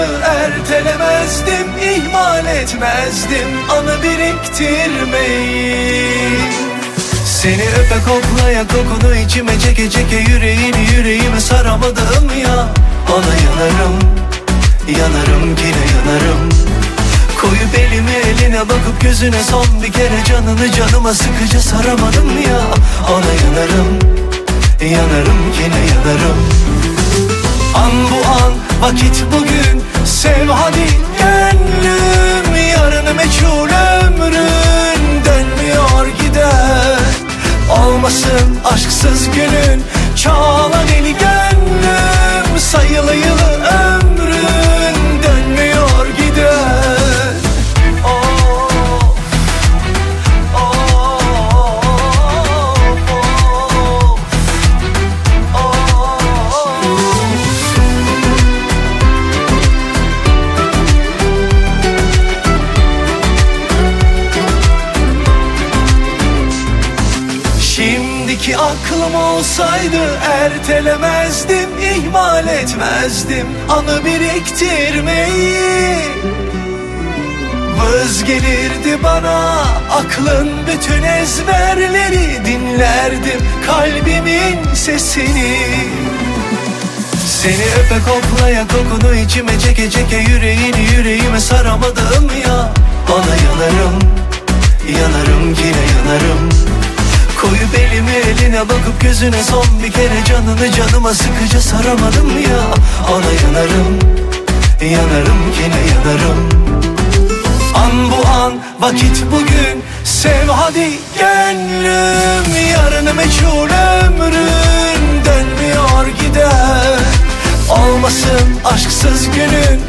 ertelemezdim, ihmal etmezdim anı biriktirmeyi. Seni öpe koklaya kokunu içime çeke çeke yüreğini yüreğime saramadım ya. Ona yanarım, yanarım yine yanarım. Koyup elimi eline bakıp gözüne son bir kere canını canıma sıkıca saramadım ya. Ona yanarım, yanarım yine yanarım. An bu an, vakit bugün, sev hadi gönlüm. Yarını meçhul ömrün, dönmüyor gider. Olmasın aşksız günün, çağla deli gönlüm. Sayılı yılı ömrün, dönmüyor gider. Şimdiki aklım olsaydı ertelemezdim, ihmal etmezdim anı biriktirmeyi. Vız gelirdi bana aklın bütün ezberleri, dinlerdim kalbimin sesini. Seni öpe koklaya kokunu içime çeke çeke yüreğini yüreğime saramadım ya. Ona yanarım, yanarım yine yanarım. Koyup elimi eline bakıp gözüne son bir kere canını canıma sıkıca saramadım ya. Ona yanarım, yanarım yine yanarım. An bu an, vakit bugün, sev hadi gönlüm. Yarını meçhul ömrün, dönmüyor gider. Olmasın aşksız günün,